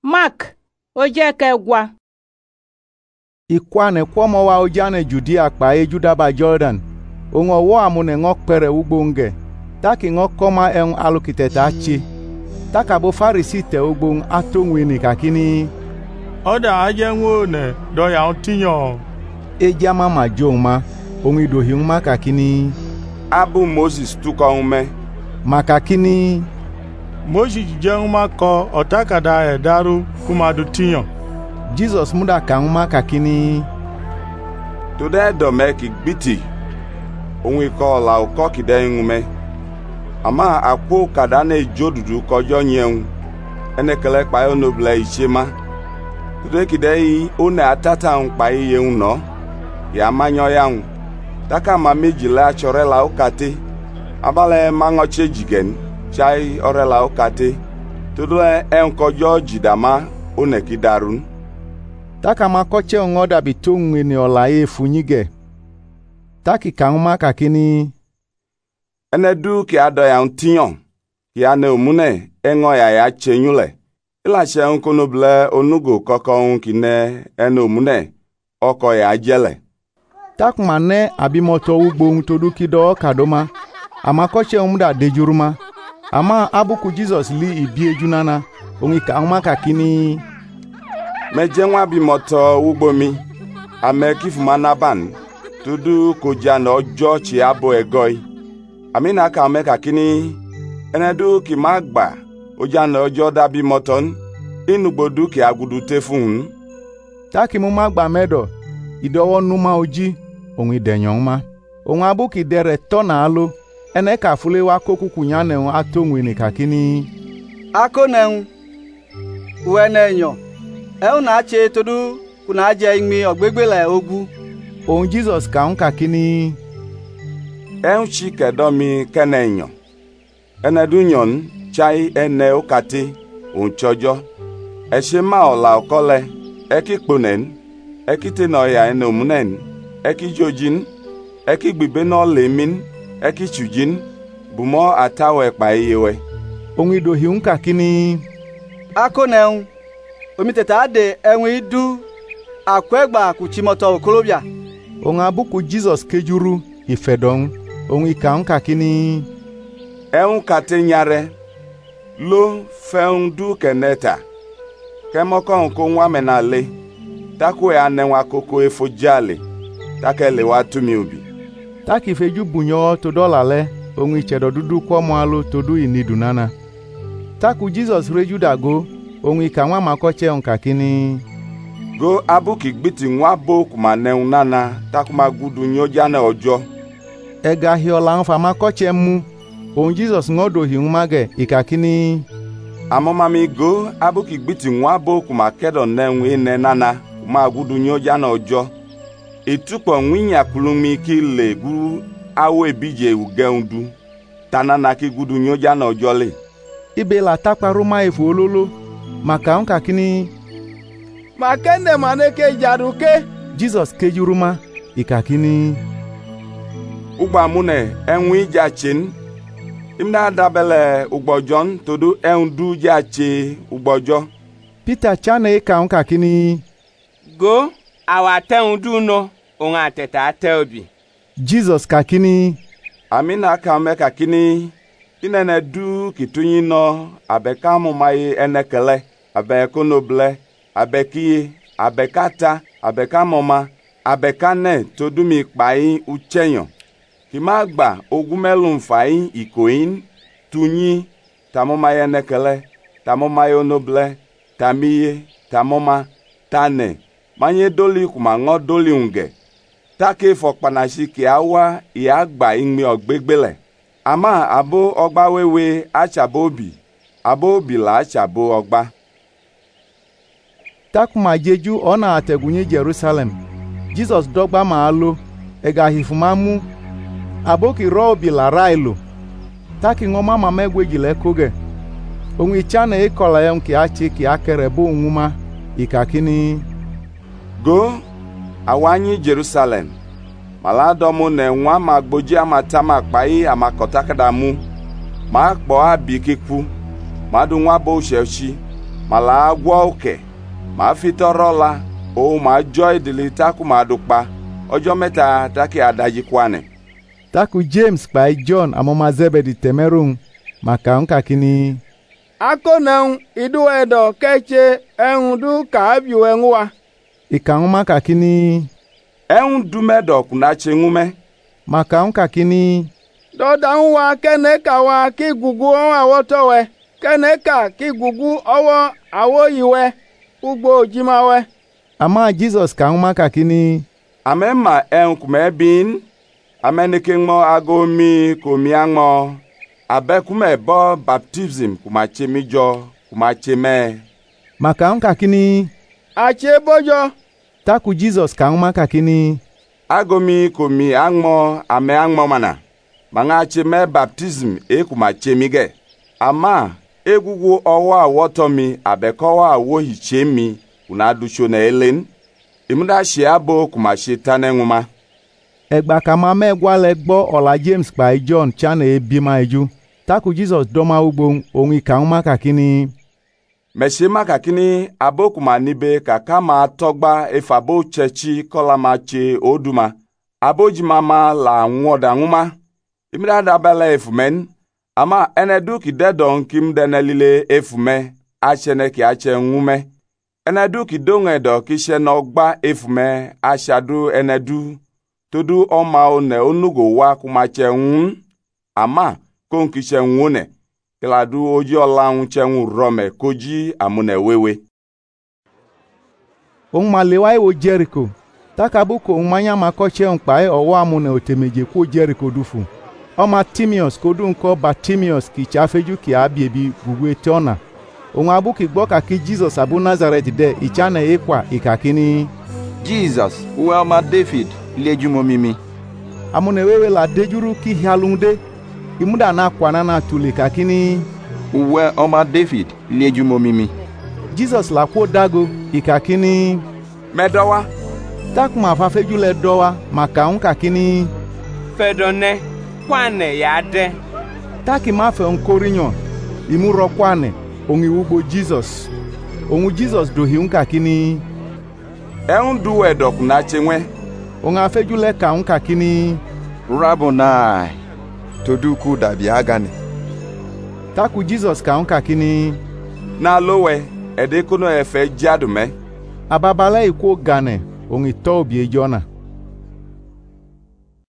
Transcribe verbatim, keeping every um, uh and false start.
Mark oje kegwa. Ikwane kwomo wa ojane Judea pa e Judaba Jordan. Ongo wo amune ngok pere ugbonge. Taki ngok koma en alukiteta chi. Taka bo farisite ugbong atongwini kakini. Oda aje ngone do ya otinyo. E jama ma joma ongi do hiuma kakini. Abu Moses tuka ume. Makakini. Moses jenguma ko otakada e daru kumadu tinyo. Jesus muda kauma kakini. Today do make gbiti. Ongi ko la uko kide ngume. Ama akwo kada na ejodudu kojo nyen. Ene kele pa yo noble ichema. Today kide yi one atata un pa yi un no. Ya manyo ya un. Taka ma mejile achore la ukate. Abale mangoche jigen. Chai orela ukate. Tudule en kojo jidama one kidarun. Taka makoche ongoda bitungwi ni olaye funyige. Taki kauma kakini. Ene du ki ado ya untinyon. Ki ane umune engo ya ya chenyule. Ila che unkonoble onugo koko unkine ene umune. Oko ya jele. Tak mane abimoto ugbo todu kido kadoma. Amakoche umda dejuruma. Ama abuku Jesus li ibie junana. Ongi kauma kakini. Mejenwa bimoto ugbo mi. Ame kifumana ban. Tudu kojana ojo chi abo egoi. Amina ka ame kakini. Enedu ki magba. Ojana ojo dabi moton. Inugbodu ki agudu tefun. Taki mu magba medo. Idowo numa oji. Ongi denyongma. Ongi abuki dere tona alo. Ene ka fule wa koku kunyane on atongwe ni kakini. Ako nen. Uene nyo. E una ache todu kuna aje imi ogbegbele ogu. On Jesus ka on kakini. En chike domi kenenyo. Ene dunyon chai ene okate on chojo. Eshema ola okole. Eki kponen. Eki tenoya ene omunen. Eki jojin. Eki gbibe no lemin. Eki chujin. Bumo atawe pa iyewe. Ongi do hiunka kini. Ako neun. Omiteta ade enwe idu. Akwegba kuchimoto okolobia. Onga buku Jesus kejuru ifedong. Ongi kaunka kini. Eun kate nyare. Lo feun du keneta. Kemoko onko nwa menale. Takwe anenwa koko efo jale. Takele watu miubi. Taki feju bunyo to dolale. Ongi chedo dudu kwa mwalo todu inidunana. Taku Jesus reju dago. Ongi kanwa makoche onkakini. Go abuki gbiti nwa bo kuma neun nana. Takuma gudu nyoja na ojo. Ega hiola nfa makoche mu. On Jesus ngodo hiumage ikakini. Amomami go abuki gbiti nwa bo kuma kedo neun ine nana. Kuma gudu nyoja na ojo. Itupo nwinya kulumi ki le guru awe bije ugeundu. Tanana ki gudu nyoja na ojole. Ibe la takpa ruma efu ololo. Maka onka kini. Makende maneke jaruke. Jesus kejuruma ikakini. Ugba mune enwi jachin. Imna dabele ugbojon todu endu jache ugbojo. Peter chane ka onka kini. Go awa tendu no onga teta teobi. Jesus kakini. Amina kame kakini. Inene du kitunyi no abekamu mai enekele. Abekonoble. Abekiye. Abekata. Abekamoma. Abekane todumi kpai uchenyo. Kimagba ogumelu mfai ikoin. Tunyi. Tamoma enekele. Tamoma onoble. Tamiye. Tamoma. Tane. Manye doli kuma ngo doli unge. Take fokpanashi ki awa iagba ingmi ogbegbele. Ama abo ogba wewe achabo obi. Abo obi la achabo ogba. Takuma jeju ona ategunye Jerusalem. Jesus dogba maalo. Ega hifumamu. Aboki robi la railo. Taki ngoma mamegwe jile koge. Ongi chane ikola yam ki achi ki akere bo nguma. Ikakini. Go awanyi Jerusalem. Maladomu ne nwa magboji amata makpai amakotakadamu. Ma kpo abi kiku. Madu nwa bo shechi. mala agwo oke ma fitoro la o ma joy dilita ku ma dukpa ojo meta taki adaji kwane. Taku James by John amoma Zebedi temerun maka nka kini akonan idu edo keche endu ka abiu enwa ikan maka kini en dumedo kuna chengume maka nka kini doda nwa keneka wa kigugu awotowe keneka kigugu owo awoyiwe ugbo jimawe. Ama Jesus kan maka kini amema en kumebin amenike ngmo agomi komiangmo abe kume bo baptism kumache mijo kumache me maka nka kini ache bojo. Taku Jesus kan maka kini agomi komi angmo ame angmo mana manga che me baptism e kumache mige ama egugu owa wotomi abekowa wo hichemi kuna dusho na elen imuda shiabo kumache tanenguma. Egba kama megwa legbo ola James by John chana ebima eju. Taku Jesus doma ugbo ongi kan maka kini Meshe maka kini aboku manibe kakama togba efabo chechi kolamache oduma aboji mama la nwoda nguma imida dabela efumen ama enedu ki dedon kim denelile efume achene ki ache ngume enedu ki dongedo ki shenogba efume ashadu enedu todu oma one onugo wa kumache ngun ama konki chenwune keladu oji ola chenwu rome koji amune wewe. On malewa wo Jericho. Takabuko umanya makoche onpae owo amune otemeje ko Jericho dufu. Oma Timius kodu nko Bartimaeus ki chafeju ki abiebi gugwe tona. On abuki gboka ki Jesus abu Nazareth de ichana ekwa ikakini Jesus, uwe ma David, lejumo mimi. Amune wewe la dejuru ki halunde. Imuda na kwana na tule kakini uwe oma David, lejumo mimi. Jesus la kwo dago ikakini medowa. Takuma fafeju le dowa maka unka kini fedone kwane yade. Taki mafe onkorinyo imuro kwane ongi ugbo Jesus. Ongu Jesus dohi unka kini en duwe dokuna chenwe onga feju le ka unka kini Rabboni toduku dabi agane. Taku Jesus ka unka kini na lowe edekono efe jadume ababala iko gane ongi tobi ejona.